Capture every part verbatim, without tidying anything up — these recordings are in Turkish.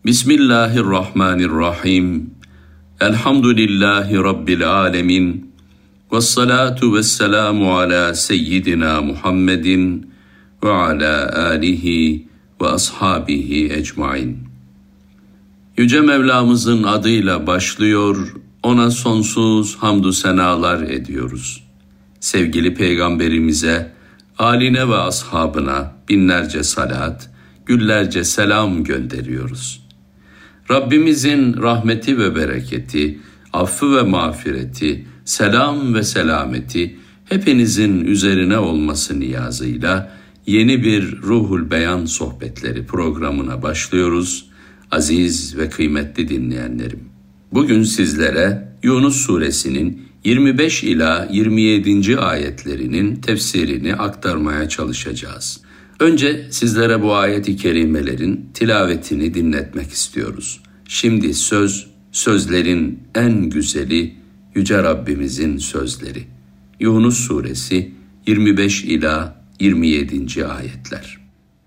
Bismillahirrahmanirrahim. Elhamdülillahi Rabbil alemin. Vessalatu vesselamu ala seyyidina Muhammedin ve ala alihi ve ashabihi ecmain. Yüce Mevlamızın adıyla başlıyor, ona sonsuz hamdü senalar ediyoruz. Sevgili Peygamberimize, âline ve ashabına binlerce salat, güllerce selam gönderiyoruz. Rabbimizin rahmeti ve bereketi, affı ve mağfireti, selam ve selameti hepinizin üzerine olması niyazıyla yeni bir Ruhul Beyan sohbetleri programına başlıyoruz. Aziz ve kıymetli dinleyenlerim, bugün sizlere Yunus suresinin yirmi beş ila yirmi yedinci ayetlerinin tefsirini aktarmaya çalışacağız. Önce sizlere bu ayet-i kerimelerin tilavetini dinletmek istiyoruz. Şimdi söz, sözlerin en güzeli Yüce Rabbimizin sözleri. Yunus suresi yirmi beş ila yirmi yedinci ayetler.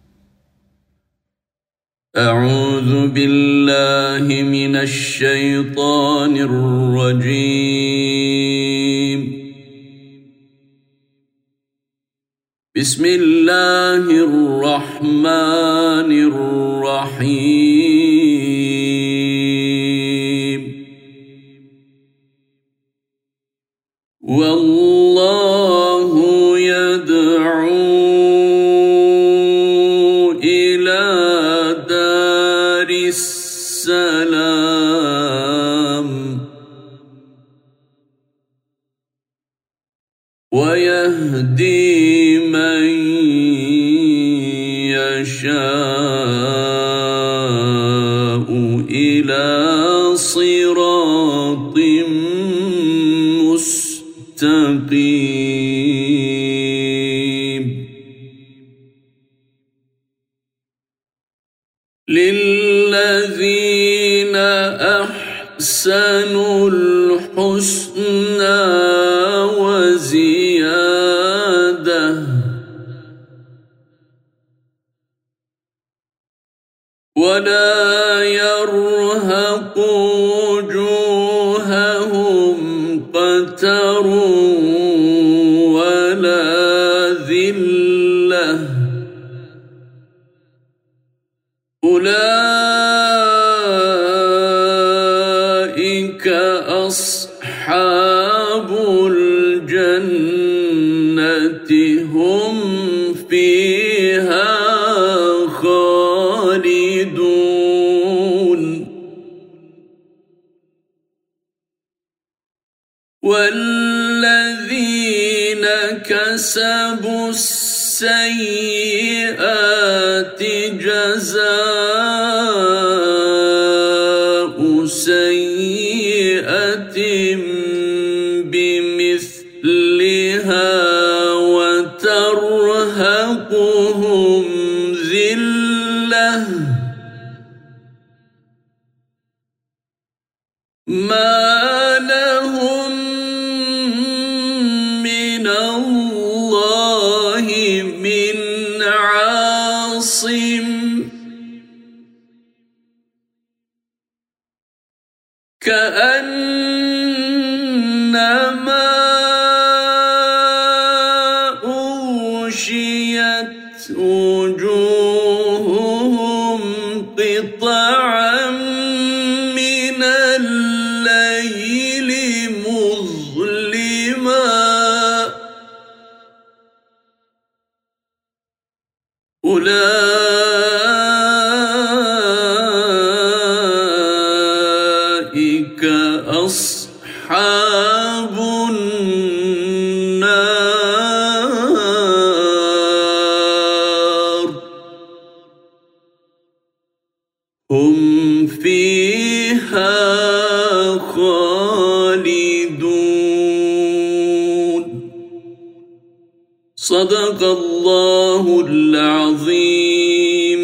Euzu billahi mineşşeytanirracim. Bismillahirrahmanirrahim. Vallahu yed'u ila daris selam ve yehdi إلى صراط مستقيم للذين أحسنوا الحسنى وزيادة ولا يرهق وجوههم قتر ولا ذلة أولئك أصحاب الجنة هم فيها خالدون والذين كسبوا السيئات جزاء سيئة بمثلها وترهقهم ذلة ما لهم من الله من عاصم كأنما أغشيت وجوههم قطعا من الليل مظلما أولئك أصحاب النار هم فيها خالدون صدق الله العظيم.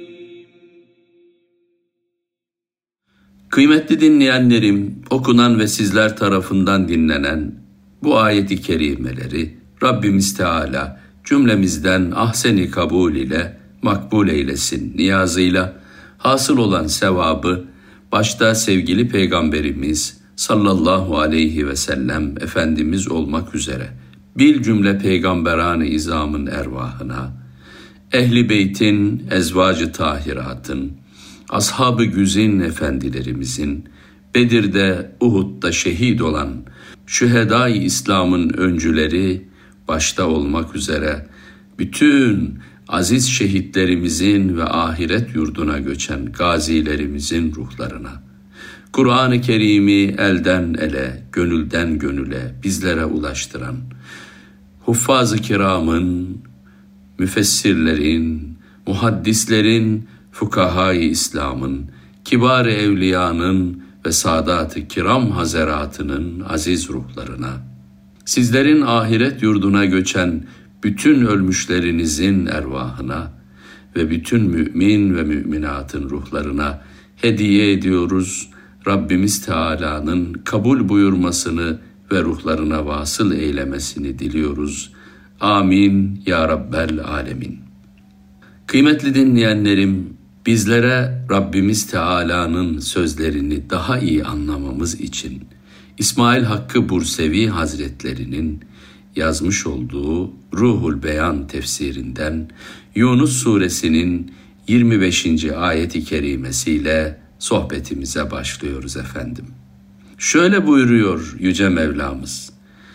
Kıymetli dinleyenlerim, okunan ve sizler tarafından dinlenen bu ayet-i kerimeleri Rabbimiz Teala cümlemizden ahsen-i kabul ile makbul eylesin niyazıyla Hasıl olan sevabı başta sevgili Peygamberimiz sallallahu aleyhi ve sellem Efendimiz olmak üzere bil cümle peygamberan-ı izamın ervahına, ehli beytin, ezvacı tahiratın, ashab-ı güzin efendilerimizin, Bedir'de, Uhud'da şehit olan şühedâ-i İslam'ın öncüleri başta olmak üzere bütün aziz şehitlerimizin ve ahiret yurduna göçen gazilerimizin ruhlarına, Kur'an-ı Kerim'i elden ele, gönülden gönüle bizlere ulaştıran, huffaz-ı kiramın, müfessirlerin, muhaddislerin, fukahâ-i İslam'ın, kibar-ı evliyanın ve sadat-ı kiram hazeratının aziz ruhlarına, sizlerin ahiret yurduna göçen bütün ölmüşlerinizin ervahına ve bütün mümin ve müminatın ruhlarına hediye ediyoruz. Rabbimiz Teala'nın kabul buyurmasını ve ruhlarına vasıl eylemesini diliyoruz. Amin ya Rabbel Alemin. Kıymetli dinleyenlerim, bizlere Rabbimiz Teala'nın sözlerini daha iyi anlamamız için İsmail Hakkı Bursevi Hazretlerinin yazmış olduğu Ruhul Beyan tefsirinden Yunus Suresinin yirmi beşinci ayeti kerimesiyle sohbetimize başlıyoruz efendim. Şöyle buyuruyor Yüce Mevlamız: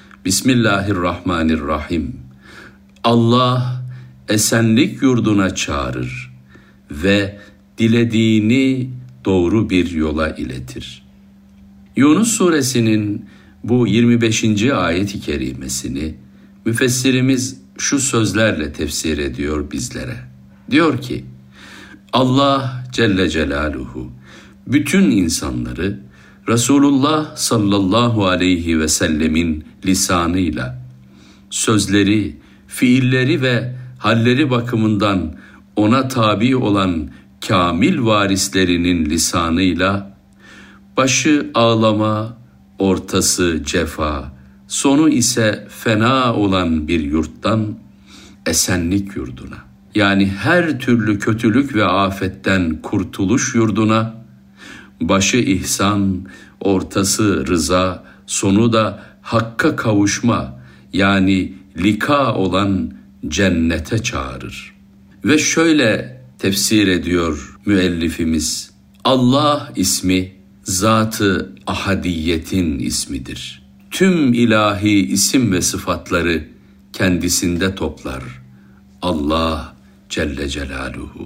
Bismillahirrahmanirrahim. Allah esenlik yurduna çağırır ve dilediğini doğru bir yola iletir. Yunus Suresinin bu yirmi beşinci ayet-i kerimesini müfessirimiz şu sözlerle tefsir ediyor bizlere. Diyor ki, Allah Celle Celaluhu bütün insanları Resulullah sallallahu aleyhi ve sellemin lisanıyla, sözleri, fiilleri ve halleri bakımından ona tabi olan kamil varislerinin lisanıyla, başı ağlama, ortası cefa, sonu ise fena olan bir yurttan esenlik yurduna, yani her türlü kötülük ve afetten kurtuluş yurduna, başı ihsan, ortası rıza, sonu da hakka kavuşma, yani lika olan cennete çağırır. Ve şöyle tefsir ediyor müellifimiz: Allah ismi zat-ı ahadiyetin ismidir. Tüm ilahi isim ve sıfatları kendisinde toplar Allah Celle Celaluhu.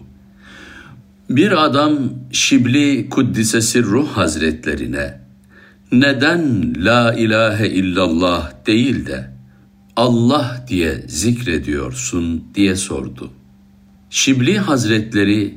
Bir adam Şibli Kuddisesi Ruh Hazretlerine neden la ilahe illallah değil de Allah diye zikrediyorsun diye sordu. Şibli Hazretleri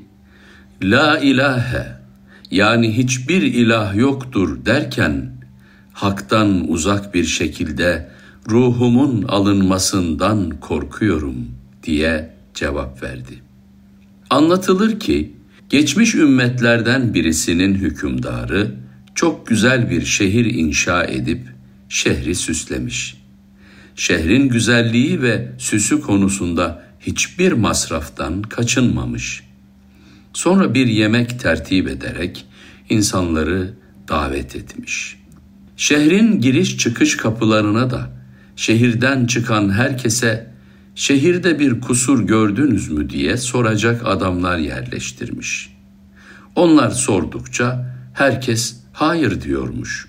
la ilahe, yani hiçbir ilah yoktur derken haktan uzak bir şekilde ruhumun alınmasından korkuyorum diye cevap verdi. Anlatılır ki geçmiş ümmetlerden birisinin hükümdarı çok güzel bir şehir inşa edip şehri süslemiş. Şehrin güzelliği ve süsü konusunda hiçbir masraftan kaçınmamış. Sonra bir yemek tertip ederek insanları davet etmiş. Şehrin giriş çıkış kapılarına da şehirden çıkan herkese şehirde bir kusur gördünüz mü diye soracak adamlar yerleştirmiş. Onlar sordukça herkes hayır diyormuş.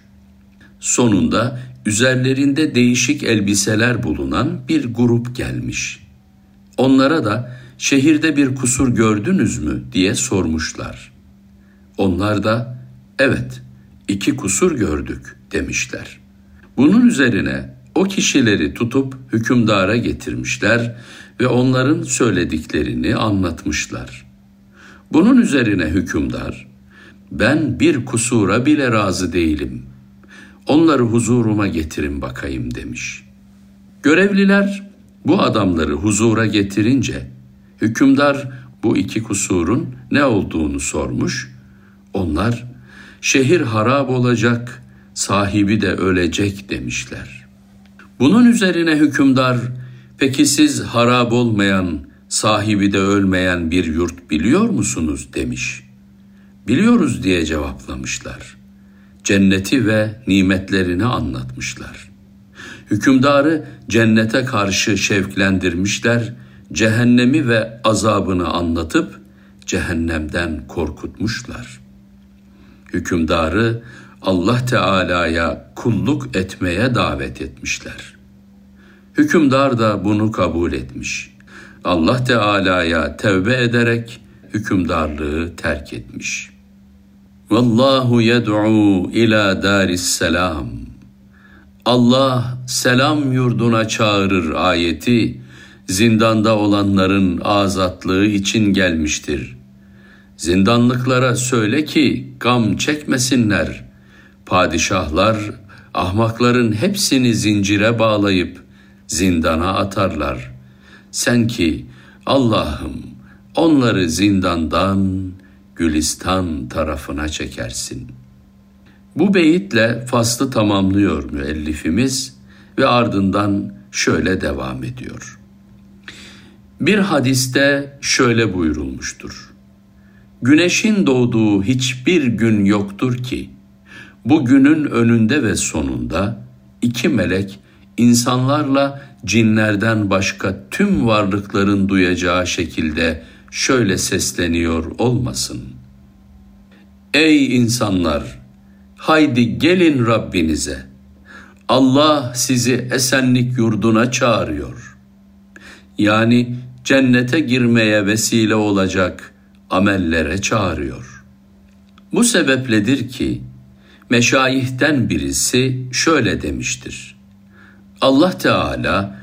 Sonunda üzerlerinde değişik elbiseler bulunan bir grup gelmiş. Onlara da şehirde bir kusur gördünüz mü diye sormuşlar. Onlar da evet, iki kusur gördük demişler. Bunun üzerine o kişileri tutup hükümdara getirmişler ve onların söylediklerini anlatmışlar. Bunun üzerine hükümdar, ben bir kusura bile razı değilim, onları huzuruma getirin bakayım demiş. Görevliler bu adamları huzura getirince hükümdar bu iki kusurun ne olduğunu sormuş. Onlar şehir harap olacak, sahibi de ölecek demişler. Bunun üzerine hükümdar, peki siz harap olmayan, sahibi de ölmeyen bir yurt biliyor musunuz demiş. Biliyoruz diye cevaplamışlar. Cenneti ve nimetlerini anlatmışlar. Hükümdarı cennete karşı şevklendirmişler, cehennemi ve azabını anlatıp cehennemden korkutmuşlar. Hükümdarı Allah Teala'ya kulluk etmeye davet etmişler. Hükümdar da bunu kabul etmiş. Allah Teala'ya tevbe ederek hükümdarlığı terk etmiş. Vallahu yed'u ila daris selam. Allah selam yurduna çağırır ayeti zindanda olanların azatlığı için gelmiştir. Zindanlıklara söyle ki gam çekmesinler. Padişahlar ahmakların hepsini zincire bağlayıp zindana atarlar. Sen ki Allah'ım onları zindandan Gülistan tarafına çekersin. Bu beyitle faslı tamamlıyor müellifimiz ve ardından şöyle devam ediyor. Bir hadiste şöyle buyurulmuştur. Güneşin doğduğu hiçbir gün yoktur ki, bu günün önünde ve sonunda iki melek insanlarla cinlerden başka tüm varlıkların duyacağı şekilde şöyle sesleniyor olmasın. Ey insanlar! Haydi gelin Rabbinize. Allah sizi esenlik yurduna çağırıyor. Yani cennete girmeye vesile olacak amellere çağırıyor. Bu sebepledir ki meşayihten birisi şöyle demiştir. Allah Teala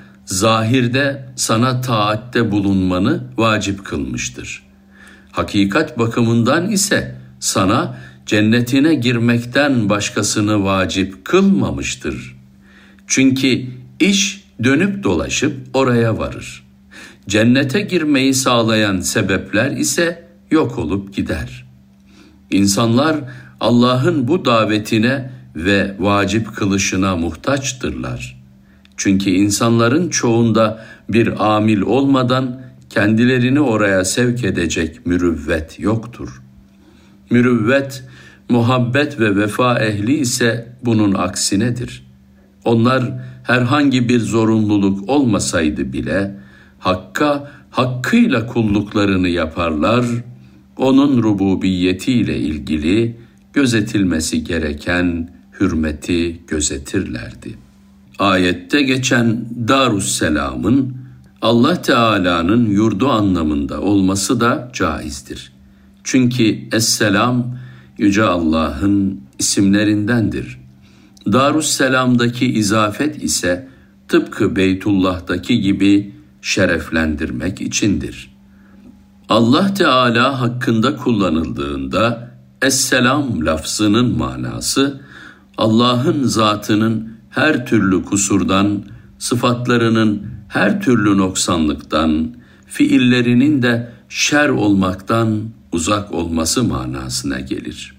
zahirde sana taatte bulunmanı vacip kılmıştır. Hakikat bakımından ise sana cennetine girmekten başkasını vacip kılmamıştır. Çünkü iş dönüp dolaşıp oraya varır. Cennete girmeyi sağlayan sebepler ise yok olup gider. İnsanlar Allah'ın bu davetine ve vacip kılışına muhtaçtırlar. Çünkü insanların çoğunda bir amil olmadan kendilerini oraya sevk edecek mürüvvet yoktur. Mürüvvet, muhabbet ve vefa ehli ise bunun aksinedir. Onlar herhangi bir zorunluluk olmasaydı bile Hakk'a hakkıyla kulluklarını yaparlar, onun rububiyetiyle ilgili gözetilmesi gereken hürmeti gözetirlerdi. Ayette geçen Darusselam'ın Allah Teala'nın yurdu anlamında olması da caizdir. Çünkü Es-Selam Yüce Allah'ın isimlerindendir. Darusselam'daki izafet ise tıpkı Beytullah'taki gibi şereflendirmek içindir. Allah Teala hakkında kullanıldığında Es-Selam lafzının manası Allah'ın zatının her türlü kusurdan, sıfatlarının her türlü noksanlıktan, fiillerinin de şer olmaktan uzak olması manasına gelir.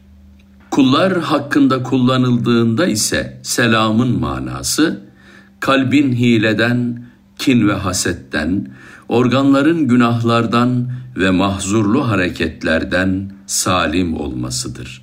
Kullar hakkında kullanıldığında ise selamın manası, kalbin hileden, kin ve hasetten, organların günahlardan ve mahzurlu hareketlerden salim olmasıdır.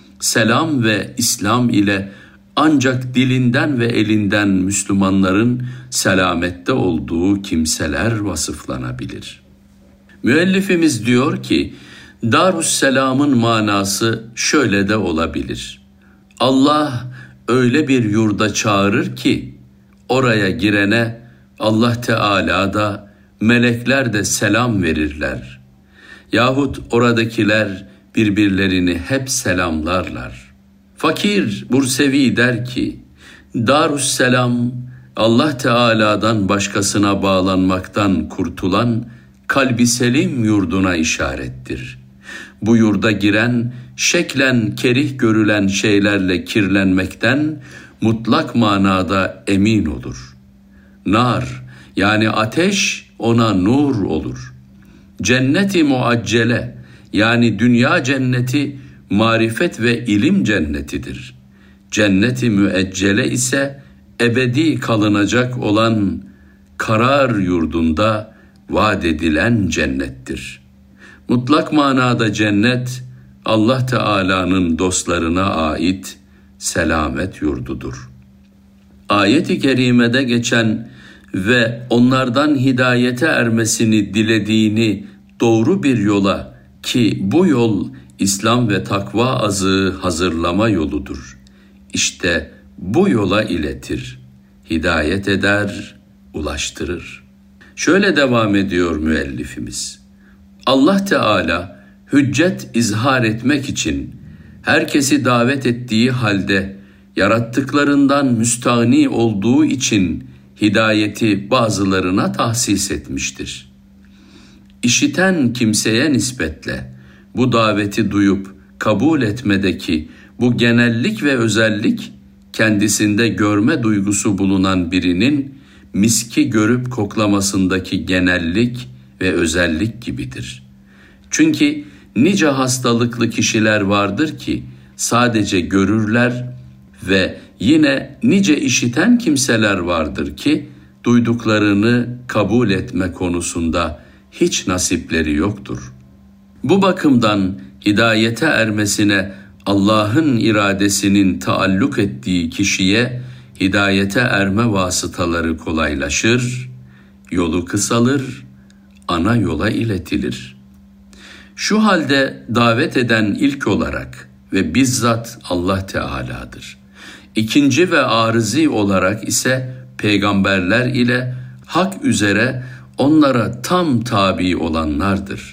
Selam ve İslam ile ancak dilinden ve elinden Müslümanların selamette olduğu kimseler vasıflanabilir. Müellifimiz diyor ki, Darusselam'ın manası şöyle de olabilir. Allah öyle bir yurda çağırır ki, oraya girene Allah Teala da, melekler de selam verirler. Yahut oradakiler birbirlerini hep selamlarlar. Fakir Bursevi der ki, Darusselam, Allah Teala'dan başkasına bağlanmaktan kurtulan kalbi selim yurduna işarettir. Bu yurda giren, şeklen kerih görülen şeylerle kirlenmekten mutlak manada emin olur. Nar, yani ateş ona nur olur. Cennet-i muaccele, yani dünya cenneti marifet ve ilim cennetidir. Cennet-i müeccele ise ebedi kalınacak olan karar yurdunda vaat edilen cennettir. Mutlak manada cennet Allah Teala'nın dostlarına ait selamet yurdudur. Ayet-i kerimede geçen ve onlardan hidayete ermesini dilediğini doğru bir yola, ki bu yol İslam ve takva azığı hazırlama yoludur, İşte bu yola iletir, hidayet eder, ulaştırır. Şöyle devam ediyor müellifimiz. Allah Teala hüccet izhar etmek için herkesi davet ettiği halde yarattıklarından müstağni olduğu için hidayeti bazılarına tahsis etmiştir. İşiten kimseye nispetle bu daveti duyup kabul etmedeki bu genellik ve özellik, kendisinde görme duygusu bulunan birinin miski görüp koklamasındaki genellik ve özellik gibidir. Çünkü nice hastalıklı kişiler vardır ki sadece görürler ve yine nice işiten kimseler vardır ki duyduklarını kabul etme konusunda hiç nasipleri yoktur. Bu bakımdan hidayete ermesine Allah'ın iradesinin taalluk ettiği kişiye hidayete erme vasıtaları kolaylaşır, yolu kısalır, ana yola iletilir. Şu halde davet eden ilk olarak ve bizzat Allah Teala'dır. İkinci ve arızi olarak ise peygamberler ile hak üzere onlara tam tabi olanlardır.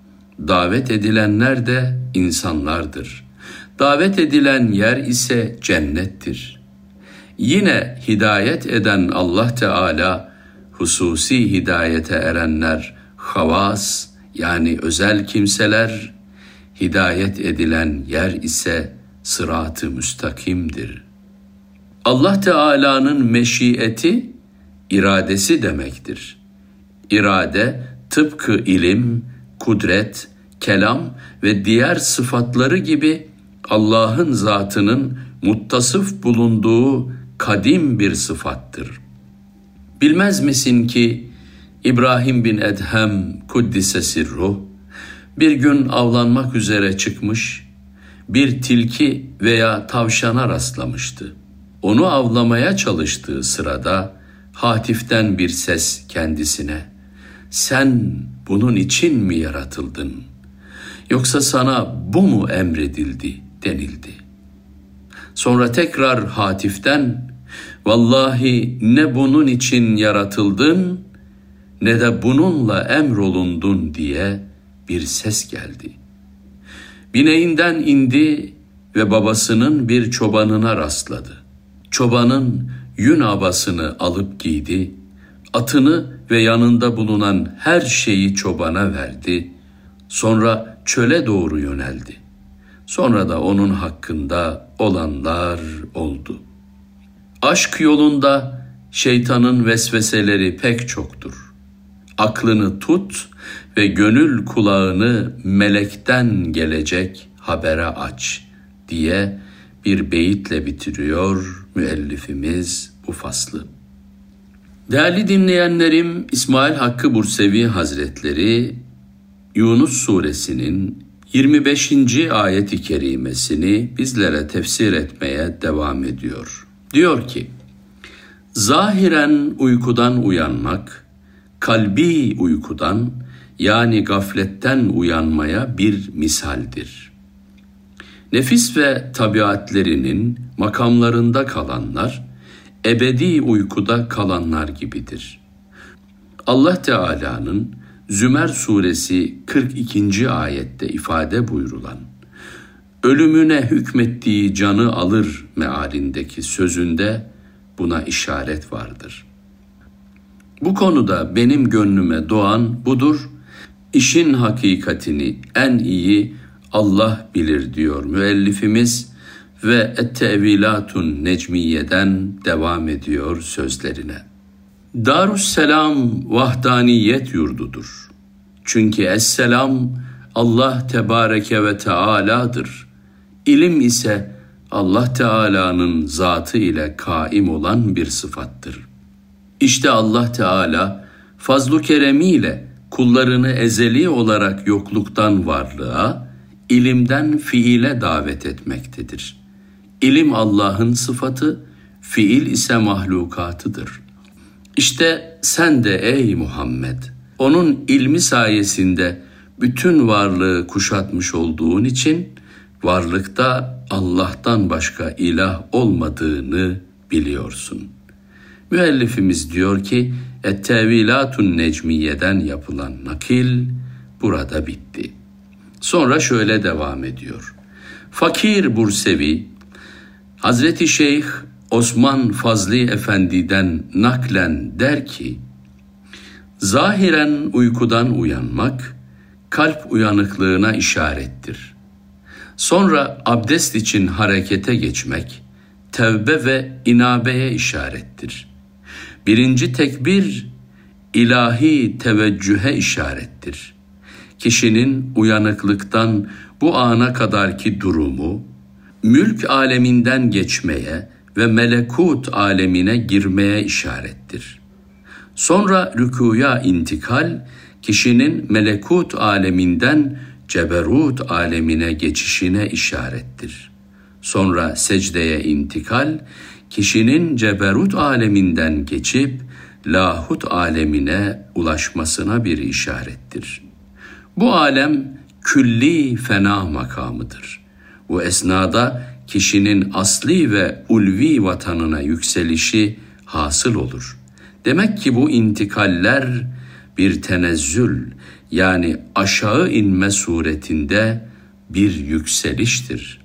Davet edilenler de insanlardır. Davet edilen yer ise cennettir. Yine hidayet eden Allah Teala, hususi hidayete erenler, havas yani özel kimseler, hidayet edilen yer ise sırat-ı müstakimdir. Allah Teala'nın meşiyeti, iradesi demektir. İrade, tıpkı ilim, kudret, kelam ve diğer sıfatları gibi Allah'ın zatının muttasıf bulunduğu kadim bir sıfattır. Bilmez misin ki İbrahim bin Edhem kuddise sirruh bir gün avlanmak üzere çıkmış, bir tilki veya tavşana rastlamıştı. Onu avlamaya çalıştığı sırada hatiften bir ses kendisine, "Sen bunun için mi yaratıldın? Yoksa sana bu mu emredildi?" denildi. Sonra tekrar hatiften, "Vallahi ne bunun için yaratıldın ne de bununla emrolundun" diye bir ses geldi. Bineğinden indi ve babasının bir çobanına rastladı. Çobanın yün abasını alıp giydi, atını ve yanında bulunan her şeyi çobana verdi. Sonra çöle doğru yöneldi. Sonra da onun hakkında olanlar oldu. Aşk yolunda şeytanın vesveseleri pek çoktur. Aklını tut ve gönül kulağını melekten gelecek habere aç diye bir beyitle bitiriyor müellifimiz bu faslı. Değerli dinleyenlerim, İsmail Hakkı Bursevi Hazretleri Yunus Suresinin yirmi beşinci ayet-i kerimesini bizlere tefsir etmeye devam ediyor. Diyor ki, zahiren uykudan uyanmak, kalbi uykudan yani gafletten uyanmaya bir misaldir. Nefis ve tabiatlerinin makamlarında kalanlar, ebedi uykuda kalanlar gibidir. Allah Teala'nın Zümer suresi kırk ikinci ayette ifade buyurulan, ölümüne hükmettiği canı alır mealindeki sözünde buna işaret vardır. Bu konuda benim gönlüme doğan budur, işin hakikatini en iyi Allah bilir diyor müellifimiz ve Et-Tevilatun Necmiye'den devam ediyor sözlerine. Darüsselam vahdaniyet yurdudur. Çünkü Esselam Allah Tebareke ve Teala'dır. İlim ise Allah Teala'nın zatı ile kaim olan bir sıfattır. İşte Allah Teala fazl-ı keremiyle kullarını ezeli olarak yokluktan varlığa, ilimden fiile davet etmektedir. İlim Allah'ın sıfatı, fiil ise mahlukatıdır. İşte sen de ey Muhammed, onun ilmi sayesinde bütün varlığı kuşatmış olduğun için varlıkta Allah'tan başka ilah olmadığını biliyorsun. Müellifimiz diyor ki, Et-Tevilatun Necmiye'den yapılan nakil burada bitti. Sonra şöyle devam ediyor. Fakir Bursevi, Hazreti Şeyh Osman Fazli Efendi'den naklen der ki, zahiren uykudan uyanmak, kalp uyanıklığına işarettir. Sonra abdest için harekete geçmek, tevbe ve inabeye işarettir. Birinci tekbir, ilahi teveccühe işarettir. Kişinin uyanıklıktan bu ana kadarki durumu, mülk aleminden geçmeye ve melekut alemine girmeye işarettir. Sonra rükuya intikal, kişinin melekut aleminden ceberut alemine geçişine işarettir. Sonra secdeye intikal, kişinin ceberut aleminden geçip lahut alemine ulaşmasına bir işarettir. Bu alem külli fena makamıdır. Bu esnada kişinin asli ve ulvi vatanına yükselişi hasıl olur. Demek ki bu intikaller bir tenezzül, yani aşağı inme suretinde bir yükseliştir.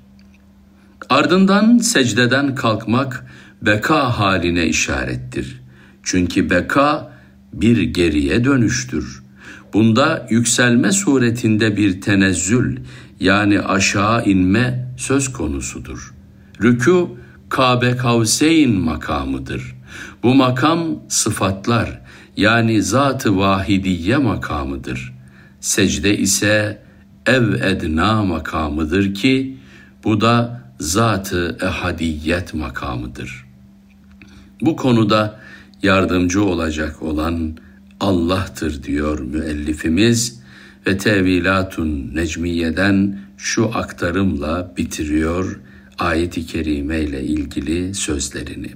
Ardından secdeden kalkmak beka haline işarettir. Çünkü beka bir geriye dönüştür. Bunda yükselme suretinde bir tenezzül, yani aşağı inme söz konusudur. Rükû, Kabe Kavseyn makamıdır. Bu makam sıfatlar, yani zat-ı vahidiye makamıdır. Secde ise ev edna makamıdır ki, bu da zat-ı ehadiyet makamıdır. Bu konuda yardımcı olacak olan Allah'tır diyor müellifimiz ve Tevilatun Necmiye'den şu aktarımla bitiriyor ayet-i kerime ile ilgili sözlerini.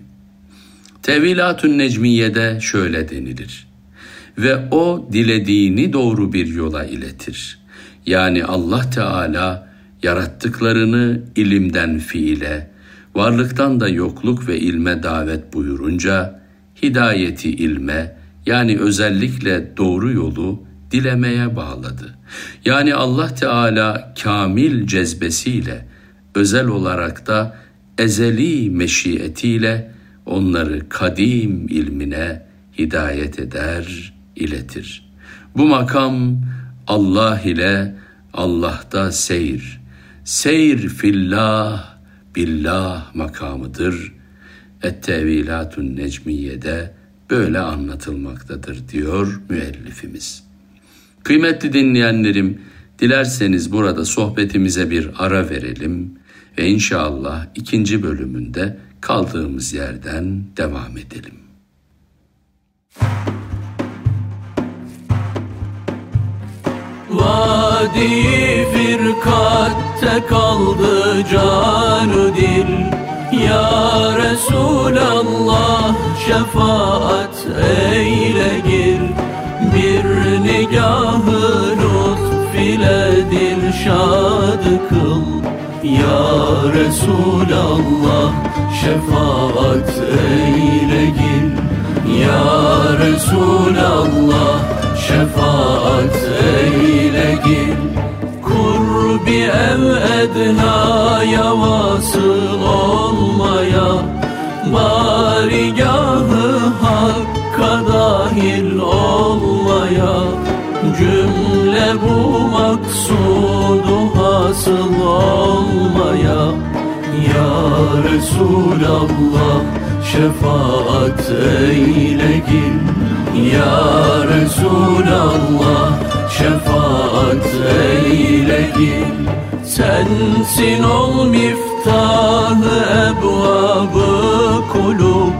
Tevilatun Necmiye'de şöyle denilir: ve o dilediğini doğru bir yola iletir. Yani Allah Teala yarattıklarını ilimden fiile, varlıktan da yokluk ve ilme davet buyurunca, hidayeti ilme, yani özellikle doğru yolu dilemeye bağladı. Yani Allah Teala kamil cezbesiyle, özel olarak da ezeli meşiyetiyle onları kadim ilmine hidayet eder, iletir. Bu makam Allah ile Allah'ta seyir, seyir fillah, billah makamıdır. Et-Tevilatun Necmiye'de böyle anlatılmaktadır diyor müellifimiz. Kıymetli dinleyenlerim, dilerseniz burada sohbetimize bir ara verelim ve inşallah ikinci bölümünde kaldığımız yerden devam edelim. Vadi firkatte kaldı canı dil, ya Resulallah şefaat eyle gir. Bir nigahı lütf ile dilşad kıl, ya Resulallah şefaat eyle gir. Ya Resulallah şefaat eyle gir. Kurbi ev ednaya vasıl olmaya, barigahı hakka dahil olmaya, cümle bu maksudu hasıl olmaya, ya Resulallah şefaat eyle gir. Ya Resulallah şefaat eyle gir. Sensin ol miftahı ebvabı kulub,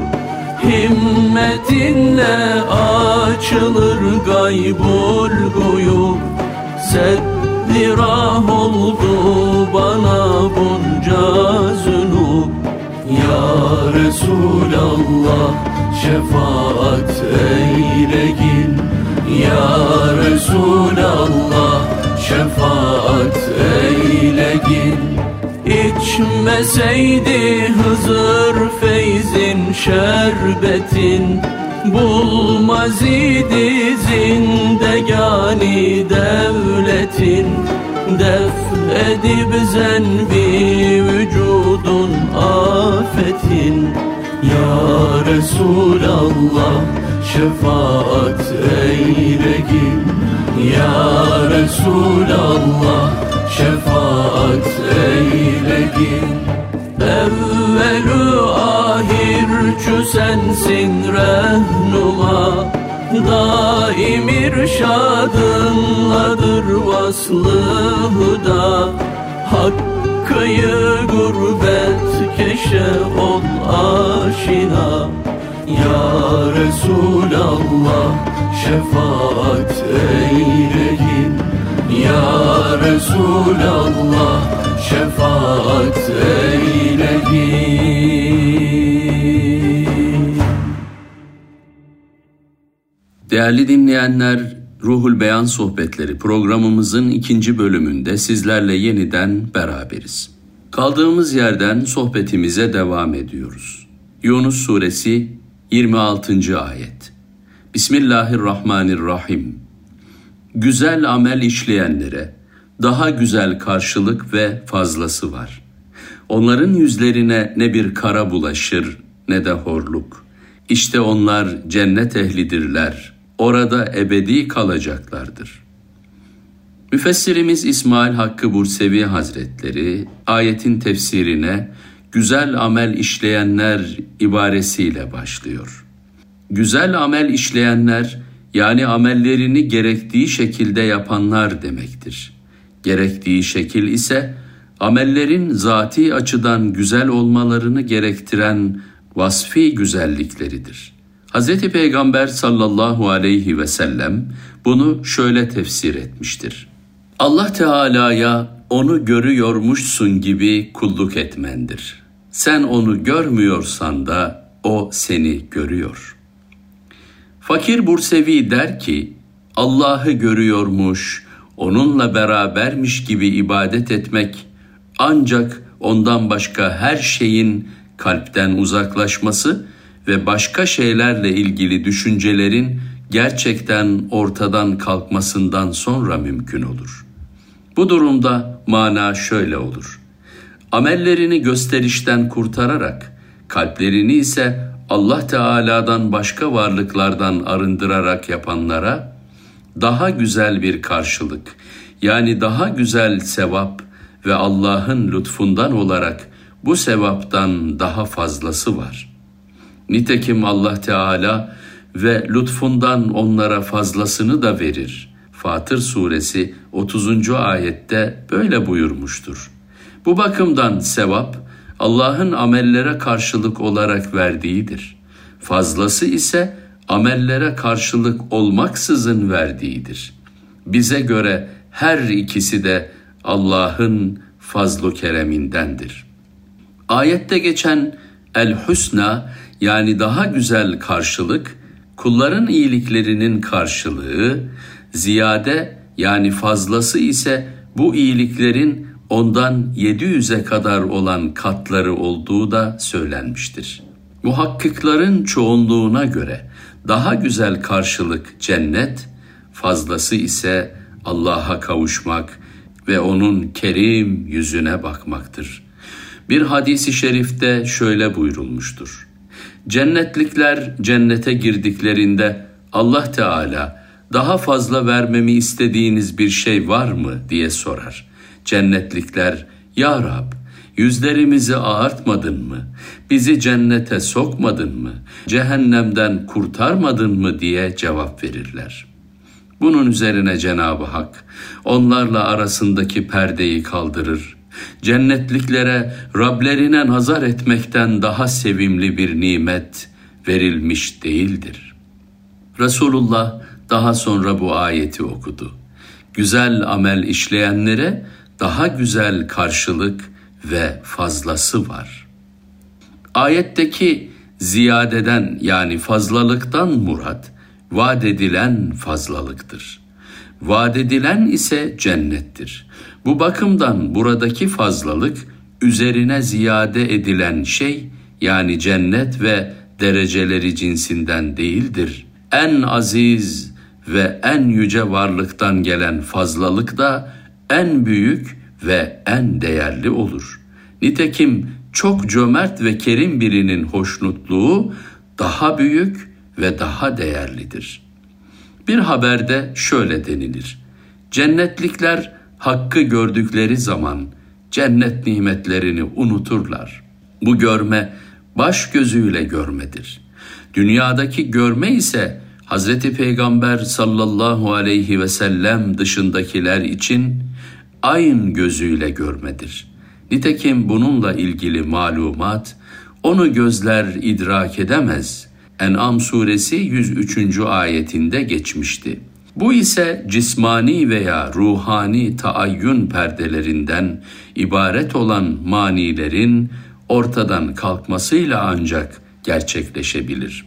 himmetinle açılır gaybul guyub. Sebbih pirah oldu bana bunca zünub. Ya Resulallah şefaat eylegin. Ya Resulallah şefaat eylegin. İçmeseydi Hızır feyzin şerbetin, bulmaz idi zindegani devletin. Def edip zenbi vücudun afetin. Ya Resulallah şefaat eylegin. Ya Resulallah şefaat eylegin. Evvelü ahirçü sensin rehnuma, daim irşadınladır vaslı huda. Hakkıyı gurbet keşe ol aşina. Ya Resulallah şefaat eylegin. Ya Resulallah şefaat eylegin. Değerli dinleyenler, Ruhul Beyan Sohbetleri programımızın ikinci bölümünde sizlerle yeniden beraberiz. Kaldığımız yerden sohbetimize devam ediyoruz. Yunus Suresi yirmi altıncı ayet. Bismillahirrahmanirrahim. Güzel amel işleyenlere daha güzel karşılık ve fazlası var. Onların yüzlerine ne bir kara bulaşır ne de horluk. İşte onlar cennet ehlidirler. Orada ebedi kalacaklardır. Müfessirimiz İsmail Hakkı Bursevi Hazretleri ayetin tefsirine güzel amel işleyenler ibaresiyle başlıyor. Güzel amel işleyenler yani amellerini gerektiği şekilde yapanlar demektir. Gerektiği şekil ise amellerin zati açıdan güzel olmalarını gerektiren vasfi güzellikleridir. Hazreti Peygamber sallallahu aleyhi ve sellem bunu şöyle tefsir etmiştir. Allah Teala'ya onu görüyormuşsun gibi kulluk etmendir. Sen onu görmüyorsan da o seni görüyor. Fakir Bursevi der ki, Allah'ı görüyormuş, onunla berabermiş gibi ibadet etmek, ancak ondan başka her şeyin kalpten uzaklaşması ve başka şeylerle ilgili düşüncelerin gerçekten ortadan kalkmasından sonra mümkün olur. Bu durumda mana şöyle olur. Amellerini gösterişten kurtararak, kalplerini ise Allah Teala'dan başka varlıklardan arındırarak yapanlara daha güzel bir karşılık, yani daha güzel sevap ve Allah'ın lütfundan olarak bu sevaptan daha fazlası var. Nitekim Allah Teala ve lütfundan onlara fazlasını da verir. Fatır Suresi otuzuncu ayette böyle buyurmuştur. Bu bakımdan sevap Allah'ın amellere karşılık olarak verdiğidir. Fazlası ise amellere karşılık olmaksızın verdiğidir. Bize göre her ikisi de Allah'ın fazl-ı keremindendir. Ayette geçen el-husna yani daha güzel karşılık, kulların iyiliklerinin karşılığı, ziyade yani fazlası ise bu iyiliklerin ondan yedi yüze kadar olan katları olduğu da söylenmiştir. Muhakkikların çoğunluğuna göre daha güzel karşılık cennet, fazlası ise Allah'a kavuşmak ve onun kerim yüzüne bakmaktır. Bir hadis-i şerifte şöyle buyurulmuştur. Cennetlikler cennete girdiklerinde Allah Teala daha fazla vermemi istediğiniz bir şey var mı diye sorar. Cennetlikler, Ya Rab, yüzlerimizi ağartmadın mı, bizi cennete sokmadın mı, cehennemden kurtarmadın mı diye cevap verirler. Bunun üzerine Cenab-ı Hak onlarla arasındaki perdeyi kaldırır. Cennetliklere Rablerine nazar etmekten daha sevimli bir nimet verilmiş değildir. Resulullah daha sonra bu ayeti okudu. Güzel amel işleyenlere daha güzel karşılık ve fazlası var. Ayetteki ziyadeden yani fazlalıktan murat, vaat edilen fazlalıktır. Vaat edilen ise cennettir. Bu bakımdan buradaki fazlalık, üzerine ziyade edilen şey, yani cennet ve dereceleri cinsinden değildir. En aziz ve en yüce varlıktan gelen fazlalık da en büyük ve en değerli olur. Nitekim çok cömert ve kerim birinin hoşnutluğu daha büyük ve daha değerlidir. Bir haberde şöyle denilir: cennetlikler hakkı gördükleri zaman cennet nimetlerini unuturlar. Bu görme baş gözüyle görmedir. Dünyadaki görme ise Hazreti Peygamber sallallahu aleyhi ve sellem dışındakiler için ayn gözüyle görmedir. Nitekim bununla ilgili malumat, onu gözler idrak edemez, En'am suresi yüz üçüncü ayetinde geçmişti. Bu ise cismani veya ruhani taayyün perdelerinden ibaret olan manilerin ortadan kalkmasıyla ancak gerçekleşebilir.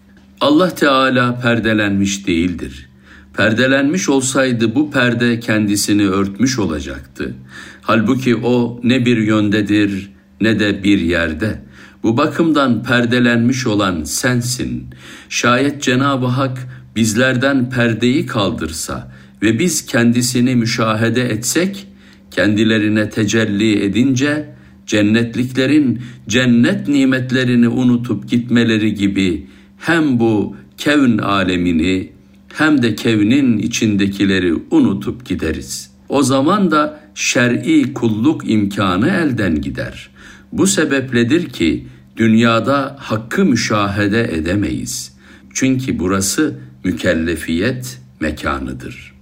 Allah Teala perdelenmiş değildir. Perdelenmiş olsaydı bu perde kendisini örtmüş olacaktı. Halbuki o ne bir yöndedir ne de bir yerde. Bu bakımdan perdelenmiş olan sensin. Şayet Cenab-ı Hak bizlerden perdeyi kaldırsa ve biz kendisini müşahede etsek, kendilerine tecelli edince cennetliklerin cennet nimetlerini unutup gitmeleri gibi hem bu kevn alemini hem de kevnin içindekileri unutup gideriz. O zaman da şer'i kulluk imkanı elden gider. Bu sebepledir ki dünyada hakkı müşahede edemeyiz. Çünkü burası mükellefiyet mekanıdır.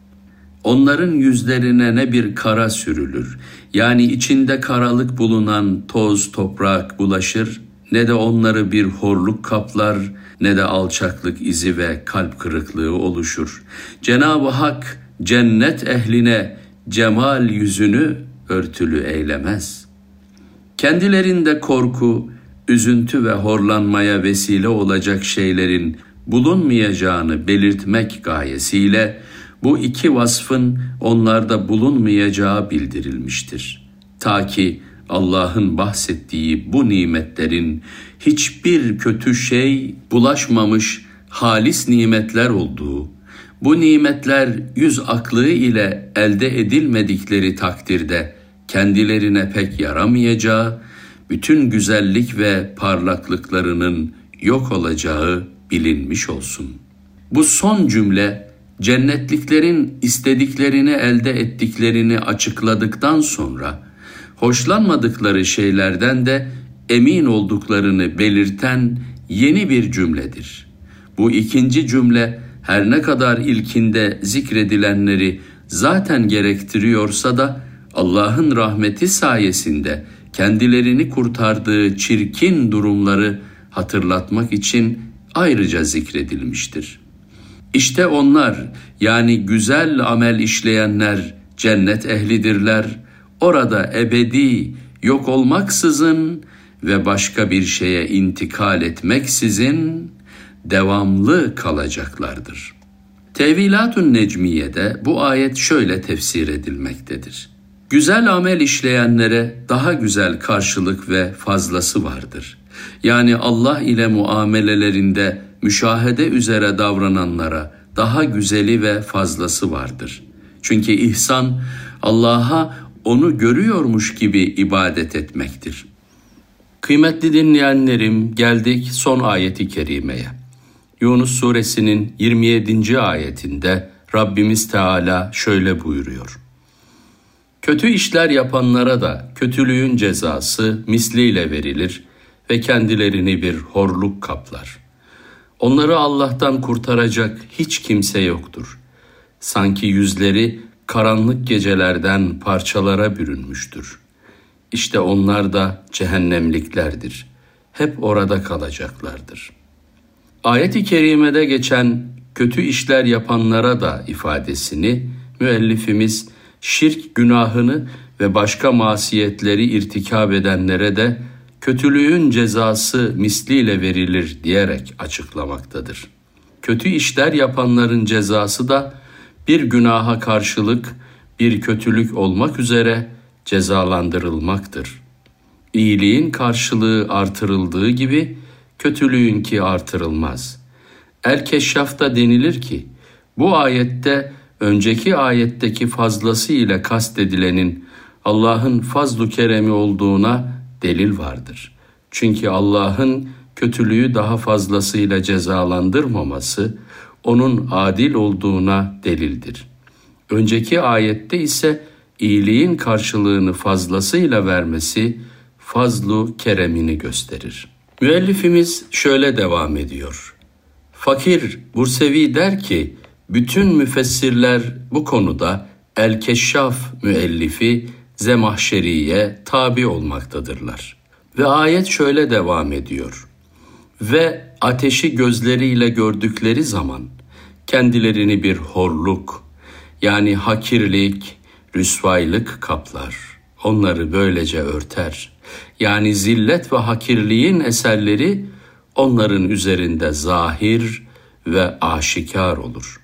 Onların yüzlerine ne bir kara sürülür, yani içinde karalık bulunan toz toprak bulaşır, ne de onları bir horluk kaplar, ne de alçaklık izi ve kalp kırıklığı oluşur. Cenab-ı Hak cennet ehline cemal yüzünü örtülü eylemez. Kendilerinde korku, üzüntü ve horlanmaya vesile olacak şeylerin bulunmayacağını belirtmek gayesiyle bu iki vasfın onlarda bulunmayacağı bildirilmiştir. Ta ki Allah'ın bahsettiği bu nimetlerin hiçbir kötü şey bulaşmamış halis nimetler olduğu, bu nimetler yüz aklı ile elde edilmedikleri takdirde kendilerine pek yaramayacağı, bütün güzellik ve parlaklıklarının yok olacağı bilinmiş olsun. Bu son cümle, cennetliklerin istediklerini elde ettiklerini açıkladıktan sonra, hoşlanmadıkları şeylerden de emin olduklarını belirten yeni bir cümledir. Bu ikinci cümle her ne kadar ilkinde zikredilenleri zaten gerektiriyorsa da Allah'ın rahmeti sayesinde kendilerini kurtardığı çirkin durumları hatırlatmak için ayrıca zikredilmiştir. İşte onlar, yani güzel amel işleyenler cennet ehlidirler. Orada ebedi, yok olmaksızın ve başka bir şeye intikal etmeksizin devamlı kalacaklardır. Tevilatun Necmiye'de bu ayet şöyle tefsir edilmektedir: güzel amel işleyenlere daha güzel karşılık ve fazlası vardır. Yani Allah ile muamelelerinde müşahede üzere davrananlara daha güzeli ve fazlası vardır. Çünkü ihsan, Allah'a onu görüyormuş gibi ibadet etmektir. Kıymetli dinleyenlerim, geldik son ayeti kerimeye. Yunus suresinin yirmi yedinci ayetinde Rabbimiz Teala şöyle buyuruyor: kötü işler yapanlara da kötülüğün cezası misliyle verilir ve kendilerini bir horluk kaplar. Onları Allah'tan kurtaracak hiç kimse yoktur. Sanki yüzleri karanlık gecelerden parçalara bürünmüştür. İşte onlar da cehennemliklerdir. Hep orada kalacaklardır. Ayet-i kerimede geçen kötü işler yapanlara da ifadesini müellifimiz şirk günahını ve başka masiyetleri irtikab edenlere de kötülüğün cezası misliyle verilir diyerek açıklamaktadır. Kötü işler yapanların cezası da bir günaha karşılık bir kötülük olmak üzere cezalandırılmaktır. İyiliğin karşılığı artırıldığı gibi kötülüğünki artırılmaz. El-Keşşaf'ta denilir ki, bu ayette önceki ayetteki fazlası ile kastedilenin Allah'ın fazl-ı keremi olduğuna delil vardır. Çünkü Allah'ın kötülüğü daha fazlasıyla cezalandırmaması, onun adil olduğuna delildir. Önceki ayette ise iyiliğin karşılığını fazlasıyla vermesi, fazl-ı keremini gösterir. Müellifimiz şöyle devam ediyor. Fakir Bursevi der ki, bütün müfessirler bu konuda El-Keşşaf müellifi Zemahşeri'ye tabi olmaktadırlar. Ve ayet şöyle devam ediyor. Ve ateşi gözleriyle gördükleri zaman kendilerini bir horluk, yani hakirlik, rüsvaylık kaplar. Onları böylece örter. Yani zillet ve hakirliğin eserleri onların üzerinde zahir ve aşikar olur.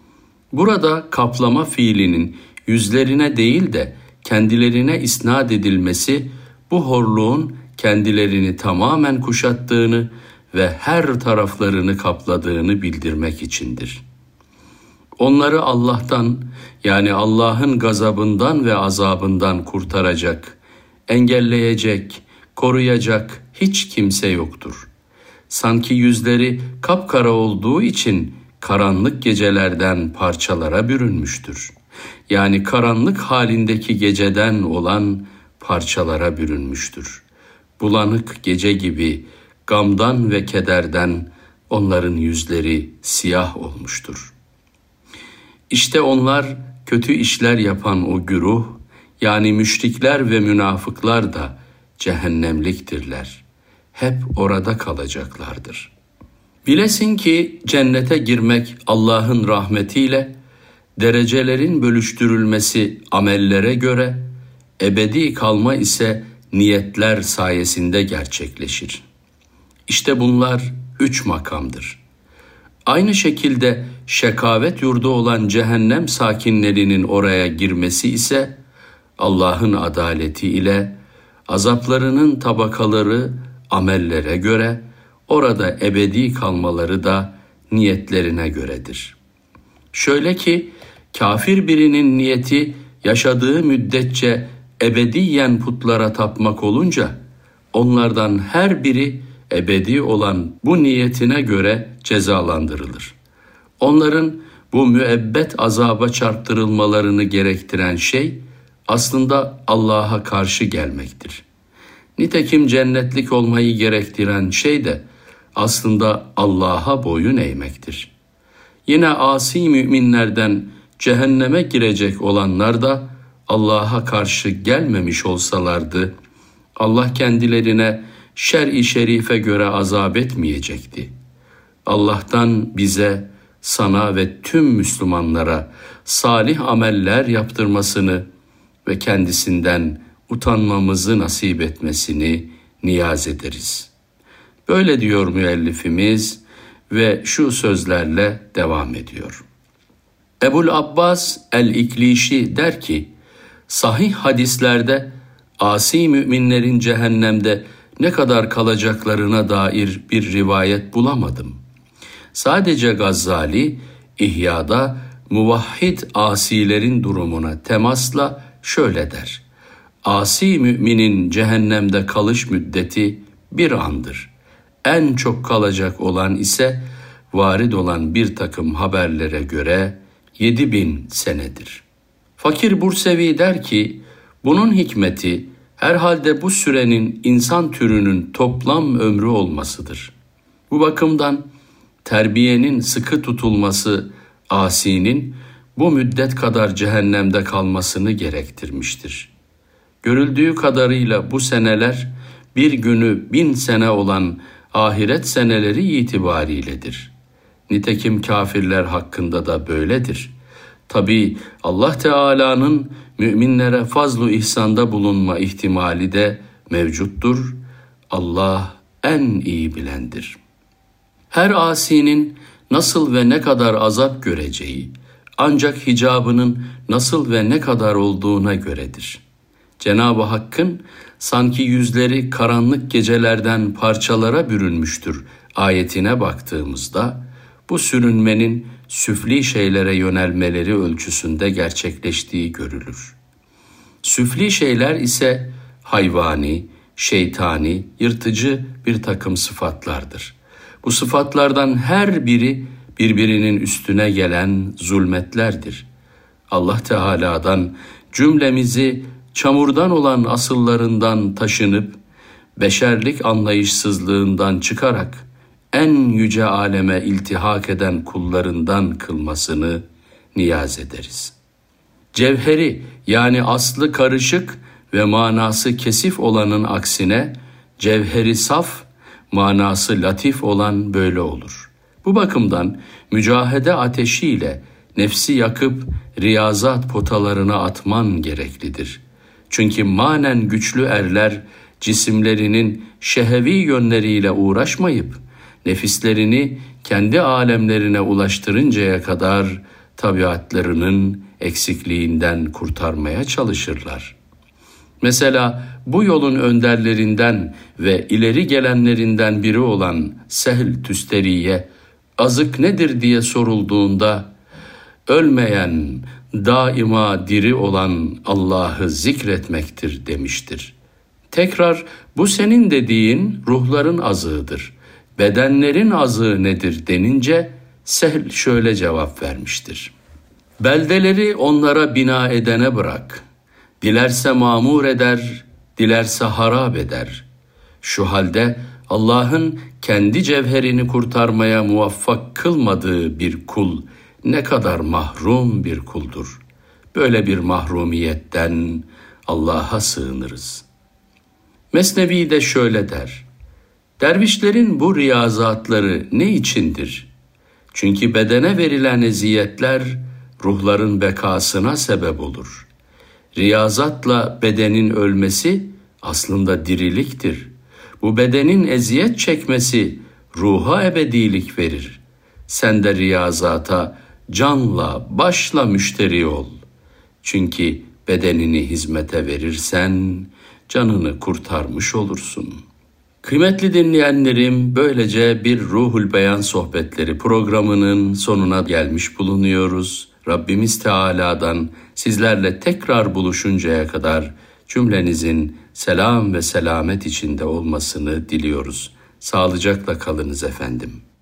Burada kaplama fiilinin yüzlerine değil de kendilerine isnat edilmesi, bu horluğun kendilerini tamamen kuşattığını ve her taraflarını kapladığını bildirmek içindir. Onları Allah'tan, yani Allah'ın gazabından ve azabından kurtaracak, engelleyecek, koruyacak hiç kimse yoktur. Sanki yüzleri kapkara olduğu için karanlık gecelerden parçalara bürünmüştür. Yani karanlık halindeki geceden olan parçalara bürünmüştür. Bulanık gece gibi gamdan ve kederden onların yüzleri siyah olmuştur. İşte onlar kötü işler yapan o güruh, yani müşrikler ve münafıklar da cehennemliktirler. Hep orada kalacaklardır. Bilesin ki cennete girmek Allah'ın rahmetiyle, derecelerin bölüştürülmesi amellere göre, ebedi kalma ise niyetler sayesinde gerçekleşir. İşte bunlar üç makamdır. Aynı şekilde şekavet yurdu olan cehennem sakinlerinin oraya girmesi ise Allah'ın adaleti ile azaplarının tabakaları amellere göre, orada ebedi kalmaları da niyetlerine göredir. Şöyle ki kafir birinin niyeti yaşadığı müddetçe ebediyen putlara tapmak olunca onlardan her biri ebedi olan bu niyetine göre cezalandırılır. Onların bu müebbet azaba çarptırılmalarını gerektiren şey aslında Allah'a karşı gelmektir. Nitekim cennetlik olmayı gerektiren şey de aslında Allah'a boyun eğmektir. Yine asi müminlerden cehenneme girecek olanlar da Allah'a karşı gelmemiş olsalardı, Allah kendilerine şer-i şerife göre azap etmeyecekti. Allah'tan bize, sana ve tüm Müslümanlara salih ameller yaptırmasını ve kendisinden utanmamızı nasip etmesini niyaz ederiz. Böyle diyor müellifimiz ve şu sözlerle devam ediyor. Ebul Abbas el-İklişi der ki, sahih hadislerde asi müminlerin cehennemde ne kadar kalacaklarına dair bir rivayet bulamadım. Sadece Gazzali, İhya'da muvahhid asilerin durumuna temasla şöyle der. Asi müminin cehennemde kalış müddeti bir andır. En çok kalacak olan ise varid olan bir takım haberlere göre yedi bin senedir. Fakir Bursevi der ki, bunun hikmeti herhalde bu sürenin insan türünün toplam ömrü olmasıdır. Bu bakımdan terbiyenin sıkı tutulması asinin bu müddet kadar cehennemde kalmasını gerektirmiştir. Görüldüğü kadarıyla bu seneler bir günü bin sene olan ahiret seneleri itibariyledir. Nitekim kafirler hakkında da böyledir. Tabii Allah Teala'nın müminlere fazl-ı ihsanda bulunma ihtimali de mevcuttur. Allah en iyi bilendir. Her asinin nasıl ve ne kadar azap göreceği ancak hicabının nasıl ve ne kadar olduğuna göredir. Cenab-ı Hakk'ın sanki yüzleri karanlık gecelerden parçalara bürünmüştür ayetine baktığımızda bu sürünmenin süfli şeylere yönelmeleri ölçüsünde gerçekleştiği görülür. Süfli şeyler ise hayvani, şeytani, yırtıcı bir takım sıfatlardır. Bu sıfatlardan her biri birbirinin üstüne gelen zulmetlerdir. Allah Teala'dan cümlemizi çamurdan olan asıllarından taşınıp, beşerlik anlayışsızlığından çıkarak en yüce aleme iltihak eden kullarından kılmasını niyaz ederiz. Cevheri yani aslı karışık ve manası kesif olanın aksine cevheri saf, manası latif olan böyle olur. Bu bakımdan mücahede ateşiyle nefsi yakıp riyazat potalarına atman gereklidir. Çünkü manen güçlü erler cisimlerinin şehevi yönleriyle uğraşmayıp nefislerini kendi alemlerine ulaştırıncaya kadar tabiatlarının eksikliğinden kurtarmaya çalışırlar. Mesela bu yolun önderlerinden ve ileri gelenlerinden biri olan Sehl Tüsteri'ye azık nedir diye sorulduğunda ölmeyen, daima diri olan Allah'ı zikretmektir demiştir. Tekrar bu senin dediğin ruhların azığıdır. Bedenlerin azığı nedir denince Sehl şöyle cevap vermiştir. Beldeleri onlara bina edene bırak. Dilerse mamur eder, dilerse harap eder. Şu halde Allah'ın kendi cevherini kurtarmaya muvaffak kılmadığı bir kul ne kadar mahrum bir kuldur. Böyle bir mahrumiyetten Allah'a sığınırız. Mesnevi de şöyle der. Dervişlerin bu riyazatları ne içindir? Çünkü bedene verilen eziyetler ruhların bekasına sebep olur. Riyazatla bedenin ölmesi aslında diriliktir. Bu bedenin eziyet çekmesi ruha ebedilik verir. Sen de riyazata canla, başla müşteri ol. Çünkü bedenini hizmete verirsen canını kurtarmış olursun. Kıymetli dinleyenlerim, böylece bir Ruhul Beyan Sohbetleri programının sonuna gelmiş bulunuyoruz. Rabbimiz Teala'dan sizlerle tekrar buluşuncaya kadar cümlenizin selam ve selamet içinde olmasını diliyoruz. Sağlıcakla kalınız efendim.